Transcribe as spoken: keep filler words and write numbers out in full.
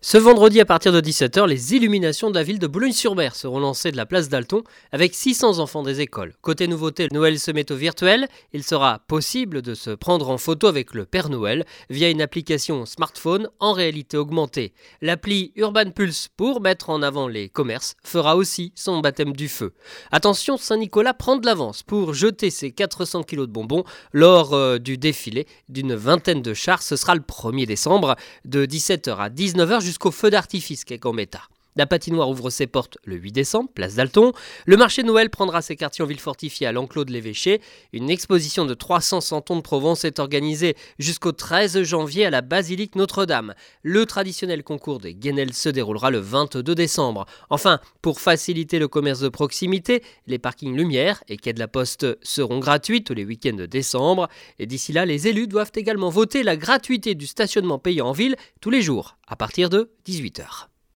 Ce vendredi à partir de dix-sept heures, les illuminations de la ville de Boulogne-sur-Mer seront lancées de la place d'Alton avec six cents enfants des écoles. Côté nouveauté, Noël se met au virtuel. Il sera possible de se prendre en photo avec le Père Noël via une application smartphone en réalité augmentée. L'appli Urban Pulse pour mettre en avant les commerces fera aussi son baptême du feu. Attention, Saint-Nicolas prend de l'avance pour jeter ses quatre cents kilos de bonbons lors euh, du défilé d'une vingtaine de chars. Ce sera le premier décembre de dix-sept heures à dix-neuf heures jusqu'au feu d'artifice qu'est Gambetta. La patinoire ouvre ses portes le huit décembre, place d'Alton. Le marché de Noël prendra ses quartiers en ville fortifiée à l'enclos de l'évêché. Une exposition de trois cents santons de Provence est organisée jusqu'au treize janvier à la basilique Notre-Dame. Le traditionnel concours des Guenelles se déroulera le vingt-deux décembre. Enfin, pour faciliter le commerce de proximité, les parkings Lumière et quais de la Poste seront gratuits tous les week-ends de décembre. Et d'ici là, les élus doivent également voter la gratuité du stationnement payant en ville tous les jours à partir de dix-huit heures.